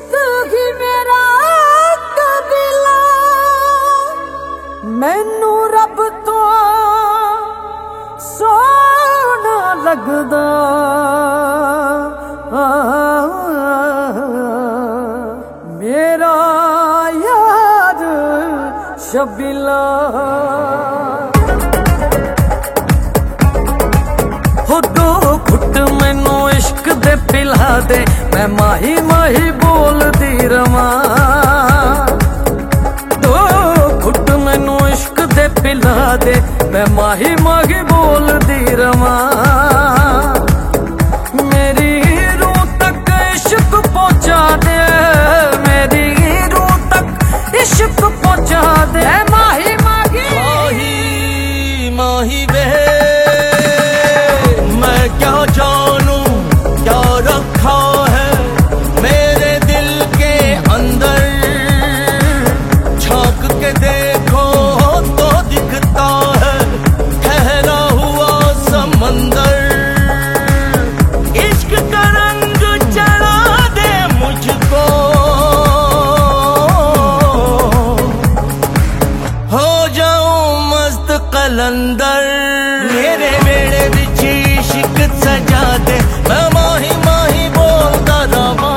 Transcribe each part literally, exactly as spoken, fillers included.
इश्क ही मेरा कबीला मैनू रब तो सोना लगदा मेरा यार शबीला हो दो घुट मैनू इश्क दे पिला दे मैं माही माही बोलदी रवां दो घुट मैनू इश्क दे पिला दे मैं माही माही बोलदी रवां मेरी रूह तक इश्क पहुंचा दे मेरी रूह तक इश्क पहुंचा दे माही माही माही माही वे मैं क्या जानूं क्या रखा है मेरे दिल के अंदर झांक के देखो तो दिखता है ठहरा हुआ समंदर इश्क का रंग चढ़ा दे मुझको हो जाऊं मस्त कलंदर मेरे बेड़े विच इश्क सजा दे मैं माही माही बोलदा रवां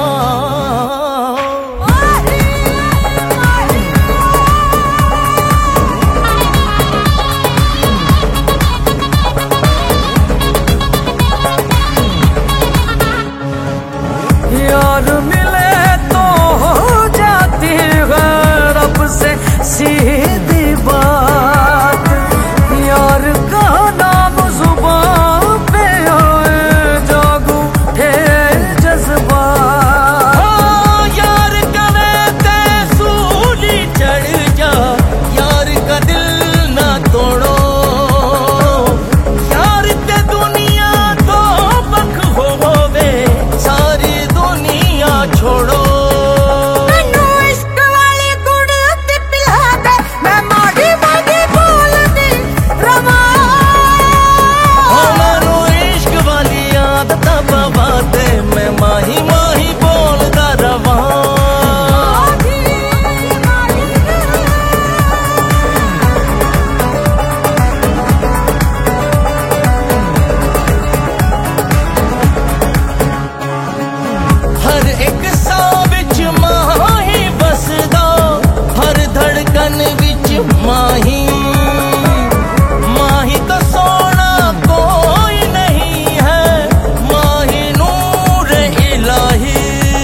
यार मिले तो हो जाती है रब से सीधी बात यार का नाम जुबान पे आए जागू थे जज्बात यार कवे ते सूली चढ़ जा यार का दिल ना तोड़ो यार ते दुनिया तो बख होवे सारी दुनिया छोड़ो मैं माही माही बोलदा रवां हर एक सा विच माही बसदा हर धड़कन विच माही माही तो सोना कोई नहीं है माही नूर इलाही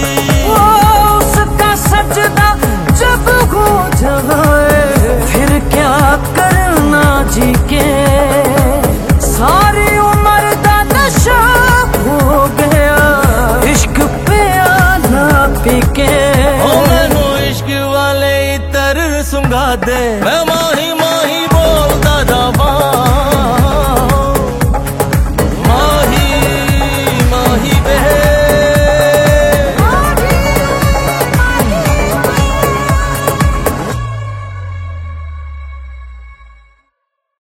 उसका सजदा जब हो जाए फिर क्या करना जी के सारी उम्र दा नशा हो गया इश्क पे आना पी के ओ मैनू इश्क वाले इतर सुंगा दे मैं